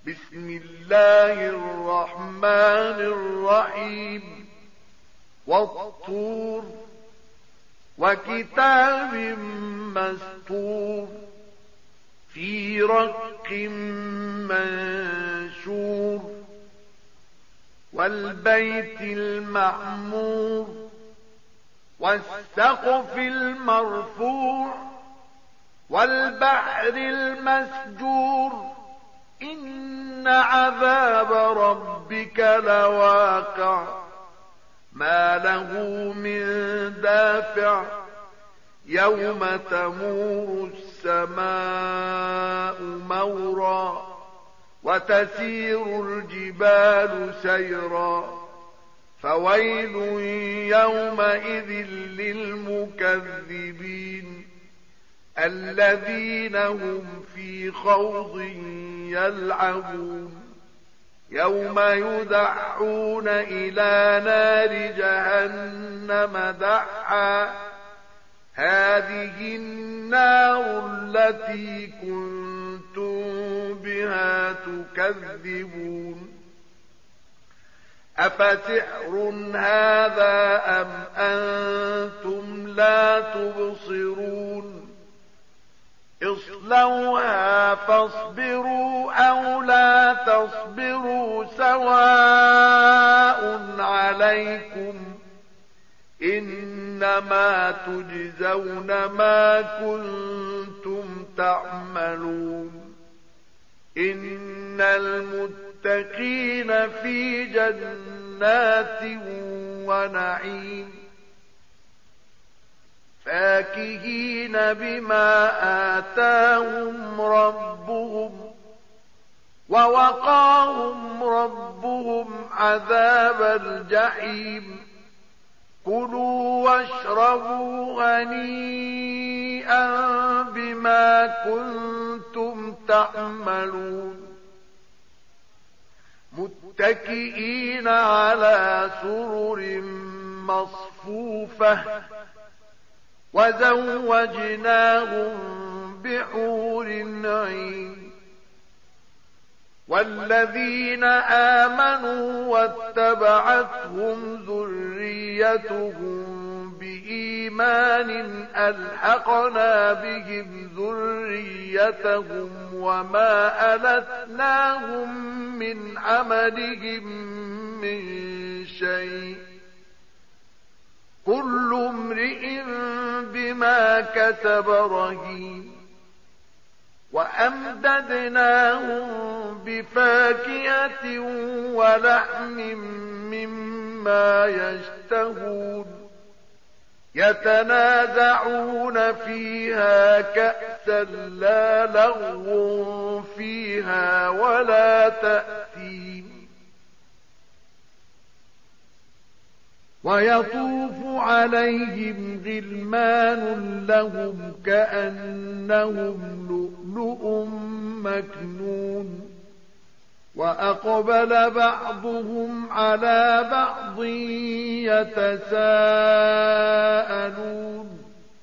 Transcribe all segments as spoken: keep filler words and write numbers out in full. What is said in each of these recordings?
بسم الله الرحمن الرحيم والطور وكتاب مسطور في رق منشور والبيت المعمور والسقف المرفوع والبحر المسجور إن عذاب ربك لواقع ما له من دافع يوم تمور السماء مورا وتسير الجبال سيرا فويل يومئذ للمكذبين الذين هم في خوض يلعبون يوم يدعون إلى نار جهنم دعا هذه النار التي كنتم بها تكذبون أفسحر هذا أم أنتم لا تبصرون اصلوها فاصبروا أو لا تصبروا سواء عليكم إنما تجزون ما كنتم تعملون إن المتقين في جنات ونعيم فاكهين بما آتاهم ربهم ووقاهم ربهم عذاب الجحيم كلوا واشربوا هنيئا بما كنتم تعملون متكئين على سرر مصفوفة وزوجناهم بحور عين والذين آمنوا واتبعتهم ذريتهم بإيمان ألحقنا بهم ذريتهم وما ألتناهم من عملهم من شيء كل امرئ بما كسب رهين وأمددناهم بفاكهة ولحم مما يشتهون يتنازعون فيها كأسا لا لغو فيها ولا تأثيم ويطوف عليهم غلمان لهم كأنهم لؤلؤ مكنون وأقبل بعضهم على بعض يتساءلون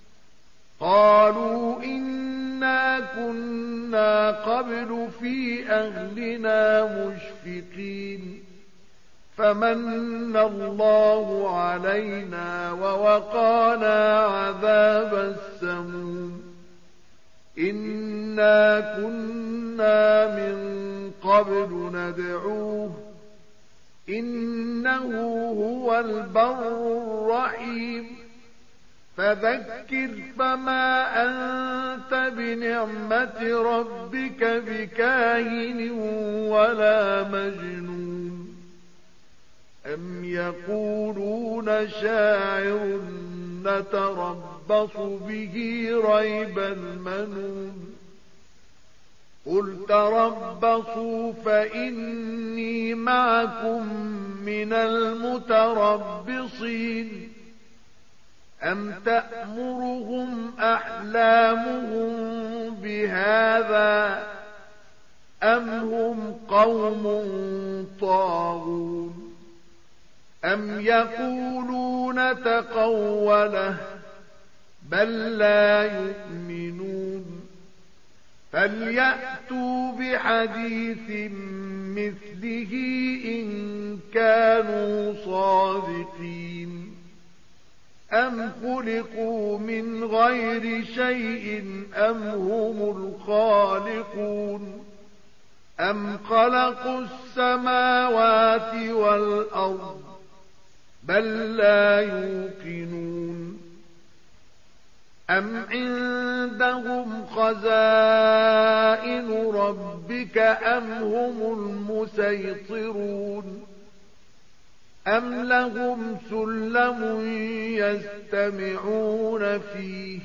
قالوا إنا كنا قبل في أهلنا مشفقين فمن الله علينا ووقانا عذاب السموم إنا كنا من قبل ندعوه إنه هو البر الرحيم فذكر فما أنت بنعمة ربك بكاهن ولا مجنون أم يقولون شاعر نتربص به ريب المنون قل تربصوا فإني معكم من المتربصين أم تأمرهم أحلامهم بهذا أم هم قوم طاغون أم يقولون تقوله بل لا يؤمنون فليأتوا بحديث مثله إن كانوا صادقين أم خلقوا من غير شيء أم هم الخالقون أم خلقوا السماوات والأرض بل لا يوقنون أم عندهم خزائن ربك أم هم المسيطرون أم لهم سلم يستمعون فيه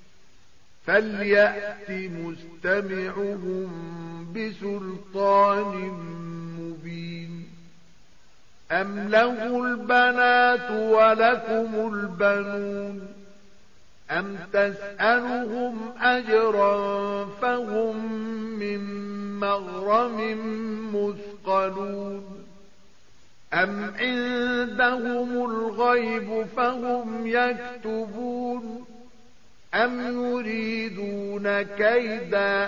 فليأت مستمعهم بسلطان مبين أم له البنات ولكم البنون أم تسألهم أجرا فهم من مغرم مثقلون أم عندهم الغيب فهم يكتبون أم يريدون كيدا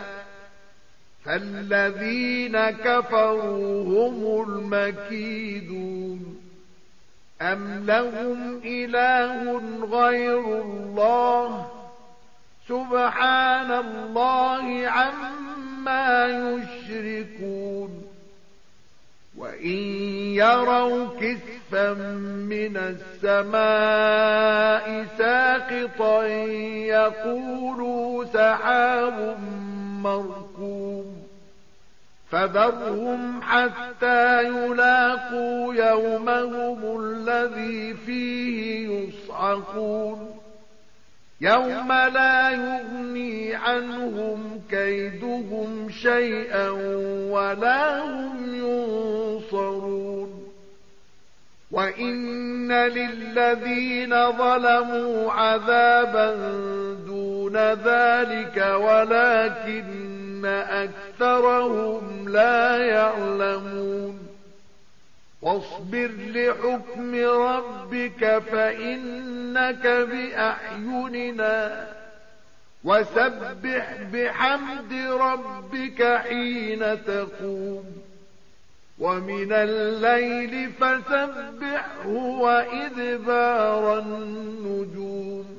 فالذين كفروا هم المكيدون أم لهم إله غير الله سبحان الله عما يشركون وإن يروا كسفا من السماء ساقطا يقولوا سحاب مركوم فذرهم حتى يلاقوا يومهم الذي فيه يصعقون يوم لا يغني عنهم كيدهم شيئا ولا هم ينصرون وإن للذين ظلموا عذابا دون ذلك ولكن أكثرهم لا يعلمون واصبر لحكم ربك فإنك بأعيننا وسبح بحمد ربك حين تقوم ومن الليل فسبحه وإدبار النجوم